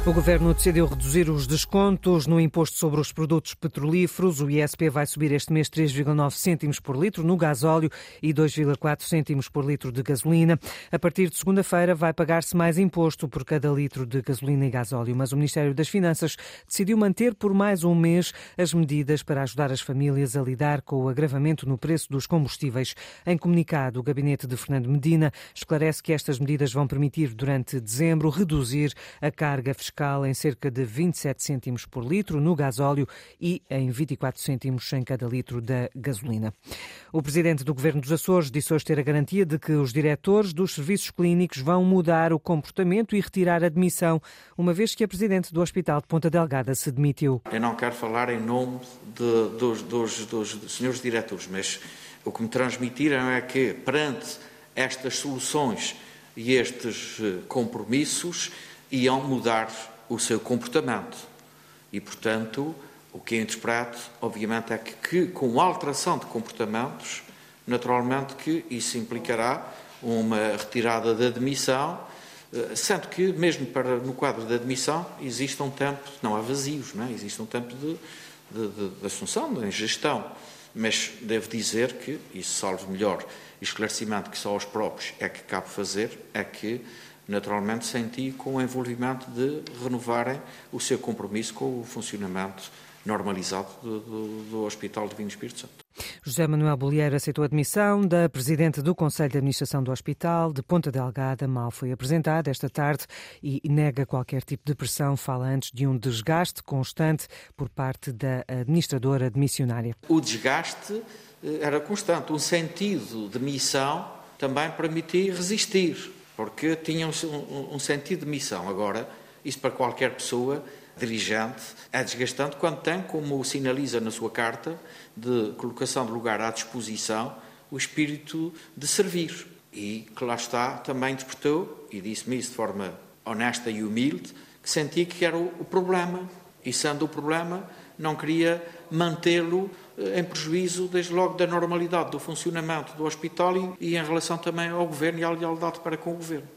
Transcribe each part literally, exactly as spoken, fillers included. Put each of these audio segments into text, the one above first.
O Governo decidiu reduzir os descontos no imposto sobre os produtos petrolíferos. O I S P vai subir este mês três vírgula nove cêntimos por litro no gasóleo e dois vírgula quatro cêntimos por litro de gasolina. A partir de segunda-feira vai pagar-se mais imposto por cada litro de gasolina e gasóleo, mas o Ministério das Finanças decidiu manter por mais um mês as medidas para ajudar as famílias a lidar com o agravamento no preço dos combustíveis. Em comunicado, o gabinete de Fernando Medina esclarece que estas medidas vão permitir, durante dezembro, reduzir a carga fiscal em cerca de vinte e sete cêntimos por litro no gasóleo e em vinte e quatro cêntimos em cada litro da gasolina. O presidente do Governo dos Açores disse hoje ter a garantia de que os diretores dos serviços clínicos vão mudar o comportamento e retirar a demissão, uma vez que a presidente do Hospital de Ponta Delgada se demitiu. Eu não quero falar em nome de, dos, dos, dos, dos senhores diretores, mas o que me transmitiram é que, perante estas soluções e estes compromissos, iam mudar o seu comportamento. E, portanto, o que eu interpreto, obviamente, é que, que com a alteração de comportamentos, naturalmente que isso implicará uma retirada da demissão, sendo que, mesmo para, no quadro da demissão, existe um tempo, não há vazios, não é? Existe um tempo de, de, de, de assunção, de gestão. Mas devo dizer que, isso salvo melhor esclarecimento que só aos próprios é que cabe fazer, é que naturalmente senti com o envolvimento de renovarem o seu compromisso com o funcionamento normalizado do, do, do Hospital Divino Espírito Santo. José Manuel Bolheiro aceitou a demissão da presidente do Conselho de Administração do Hospital de Ponta Delgada. Mal foi apresentada esta tarde e nega qualquer tipo de pressão. Fala antes de um desgaste constante por parte da administradora de missionária. O desgaste era constante. Um sentido de missão também permitia resistir, porque tinha um, um sentido de missão. Agora, isso para qualquer pessoa dirigente é desgastante quando tem, como sinaliza na sua carta de colocação de lugar à disposição, o espírito de servir. E que lá está, também interpretou, e disse-me isso de forma honesta e humilde, que sentia que era o, o problema. E sendo o problema, não queria mantê-lo em prejuízo, desde logo, da normalidade do funcionamento do hospital e, e em relação também ao Governo e à lealdade para com o Governo.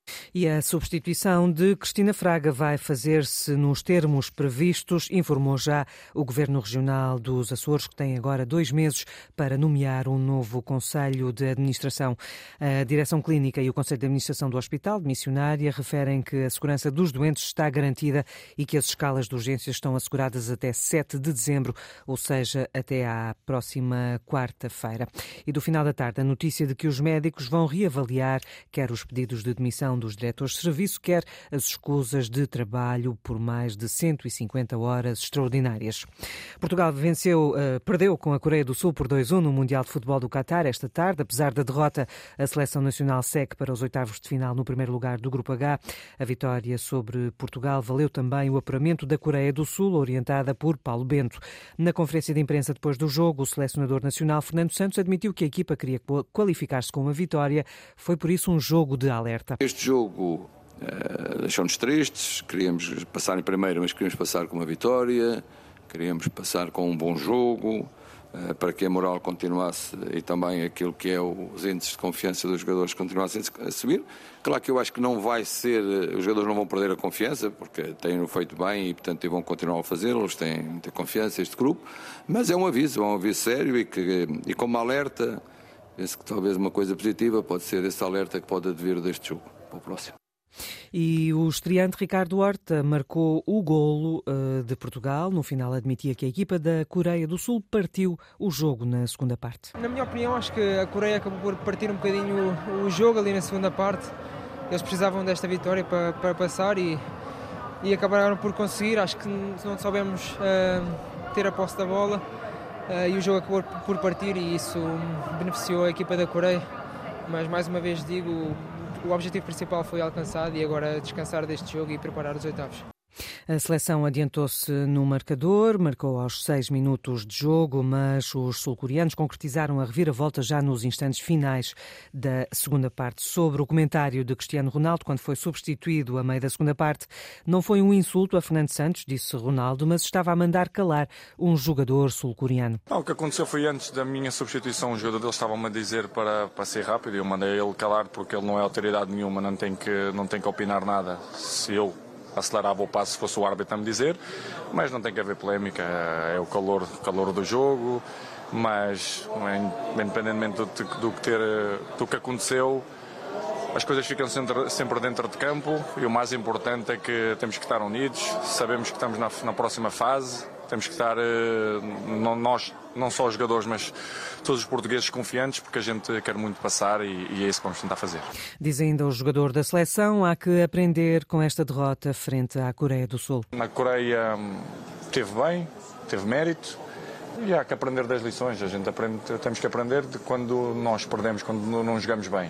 E a substituição de Cristina Fraga vai fazer-se nos termos previstos, informou já o Governo Regional dos Açores, que tem agora dois meses para nomear um novo Conselho de Administração. A Direção Clínica e o Conselho de Administração do Hospital de Missionária referem que a segurança dos doentes está garantida e que as escalas de urgências estão asseguradas até sete de dezembro, ou seja, até à próxima quarta-feira. E do final da tarde, a notícia de que os médicos vão reavaliar quer os pedidos de demissão dos diretores de serviço, quer as escusas de trabalho por mais de cento e cinquenta horas extraordinárias. Portugal venceu, uh, perdeu com a Coreia do Sul por dois a um no Mundial de Futebol do Qatar esta tarde. Apesar da derrota, a seleção nacional segue para os oitavos de final no primeiro lugar do Grupo H. A vitória sobre Portugal valeu também o apuramento da Coreia do Sul, orientada por Paulo Bento. Na conferência de imprensa depois do jogo, o selecionador nacional Fernando Santos admitiu que a equipa queria qualificar-se com uma vitória. Foi por isso um jogo de alerta. Este jogo uh, deixou-nos tristes, queríamos passar em primeiro, mas queríamos passar com uma vitória, queríamos passar com um bom jogo, uh, para que a moral continuasse e também aquilo que é os índices de confiança dos jogadores continuassem a subir. Claro que eu acho que não vai ser, os jogadores não vão perder a confiança, porque têm-no feito bem e, portanto, vão continuar a fazê-lo, eles têm muita confiança, este grupo, mas é um aviso, é um aviso sério e, que, e como alerta, penso que talvez uma coisa positiva pode ser esse alerta que pode advir deste jogo. Para o próximo. E o estreante Ricardo Horta marcou o golo uh, de Portugal. No final admitia que a equipa da Coreia do Sul partiu o jogo na segunda parte. Na minha opinião, acho que a Coreia acabou por partir um bocadinho o, o jogo ali na segunda parte. Eles precisavam desta vitória para, para passar e, e acabaram por conseguir. Acho que não soubemos uh, ter a posse da bola uh, e o jogo acabou por partir e isso beneficiou a equipa da Coreia. Mas mais uma vez digo, o objetivo principal foi alcançado e agora descansar deste jogo e preparar os oitavos. A seleção adiantou-se no marcador, marcou aos seis minutos de jogo, mas os sul-coreanos concretizaram a reviravolta já nos instantes finais da segunda parte. Sobre o comentário de Cristiano Ronaldo, quando foi substituído a meio da segunda parte, não foi um insulto a Fernando Santos, disse Ronaldo, mas estava a mandar calar um jogador sul-coreano. Não, o que aconteceu foi antes da minha substituição, os jogadores estavam-me a dizer para, para ser rápido e eu mandei ele calar porque ele não é autoridade nenhuma, não tem que, não tem que opinar nada. Se eu acelerava o passo se fosse o árbitro a me dizer, mas não tem que haver polémica, é o calor, calor do jogo, mas independentemente do, do, que ter, do que aconteceu, as coisas ficam sempre, sempre dentro de campo e o mais importante é que temos que estar unidos, sabemos que estamos na, na próxima fase, temos que estar, não, nós, não só os jogadores, mas todos os portugueses confiantes, porque a gente quer muito passar e, e é isso que vamos tentar fazer. Diz ainda o jogador da seleção, há que aprender com esta derrota frente à Coreia do Sul. Na Coreia teve bem, teve mérito e há que aprender das lições. A gente aprende, temos que aprender de quando nós perdemos, quando não jogamos bem.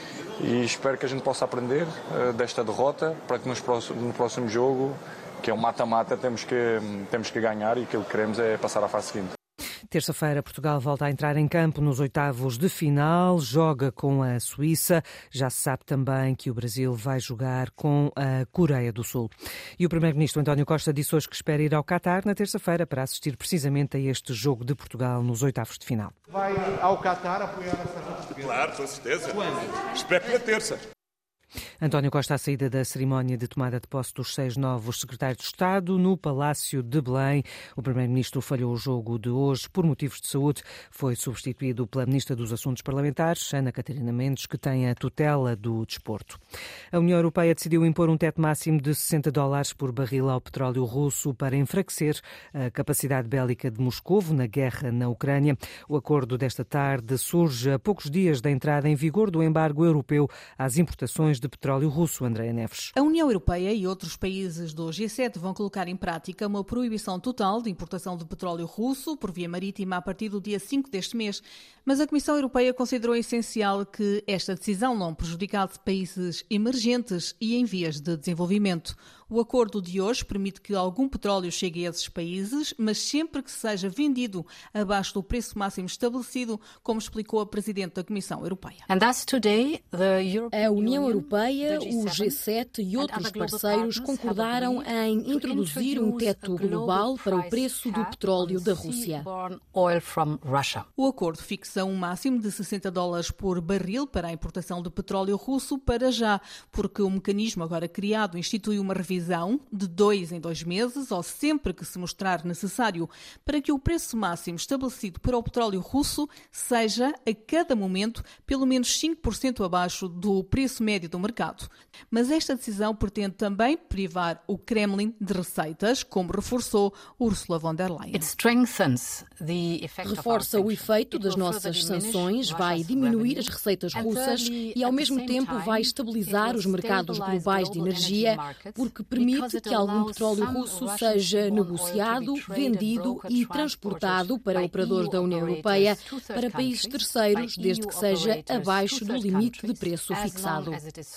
E espero que a gente possa aprender uh, desta derrota para que nos próximo, no próximo jogo, que é um mata-mata, temos que, temos que ganhar e aquilo que queremos é passar à fase seguinte. Terça-feira, Portugal volta a entrar em campo nos oitavos de final, joga com a Suíça. Já se sabe também que o Brasil vai jogar com a Coreia do Sul. E o primeiro-ministro António Costa disse hoje que espera ir ao Qatar na terça-feira para assistir precisamente a este jogo de Portugal nos oitavos de final. Vai ao Qatar apoiar a seleção portuguesa? Claro, com certeza. Quando? Espero que na terça. António Costa à saída da cerimónia de tomada de posse dos seis novos secretários de Estado no Palácio de Belém. O primeiro-ministro falhou o jogo de hoje por motivos de saúde. Foi substituído pela ministra dos Assuntos Parlamentares, Ana Catarina Mendes, que tem a tutela do desporto. A União Europeia decidiu impor um teto máximo de sessenta dólares por barril ao petróleo russo para enfraquecer a capacidade bélica de Moscovo na guerra na Ucrânia. O acordo desta tarde surge a poucos dias da entrada em vigor do embargo europeu às importações de petróleo russo. Andréa Neves. A União Europeia e outros países do G sete vão colocar em prática uma proibição total de importação de petróleo russo por via marítima a partir do dia cinco deste mês. Mas a Comissão Europeia considerou essencial que esta decisão não prejudicasse países emergentes e em vias de desenvolvimento. O acordo de hoje permite que algum petróleo chegue a esses países, mas sempre que seja vendido abaixo do preço máximo estabelecido, como explicou a Presidente da Comissão Europeia. A União Europeia, o G sete e outros parceiros concordaram em introduzir um teto global para o preço do petróleo da Rússia. O acordo fixa um máximo de sessenta dólares por barril para a importação de petróleo russo para já, porque o mecanismo agora criado institui uma revisão de dois em dois meses ou sempre que se mostrar necessário para que o preço máximo estabelecido para o petróleo russo seja, a cada momento, pelo menos cinco por cento abaixo do preço médio do mercado. Mas esta decisão pretende também privar o Kremlin de receitas, como reforçou Ursula von der Leyen. Reforça o efeito das nossas sanções, vai diminuir as receitas russas e, ao mesmo tempo, vai estabilizar os mercados globais de energia, porque permite que algum petróleo russo seja negociado, vendido e transportado para operadores da União Europeia para países terceiros, desde que seja abaixo do limite de preço fixado.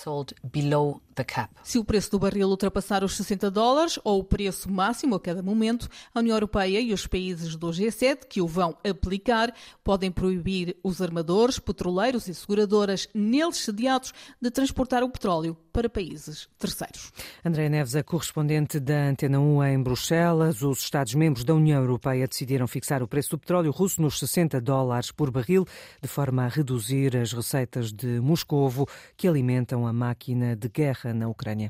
Se o preço do barril ultrapassar os sessenta dólares, ou o preço máximo a cada momento, a União Europeia e os países do G sete que o vão aplicar podem proibir os armadores, petroleiros e seguradoras neles sediados de transportar o petróleo para países terceiros. Andréa Neves, a correspondente da Antena um em Bruxelas. Os Estados-membros da União Europeia decidiram fixar o preço do petróleo russo nos sessenta dólares por barril, de forma a reduzir as receitas de Moscovo, que alimentam a máquina de guerra na Ucrânia.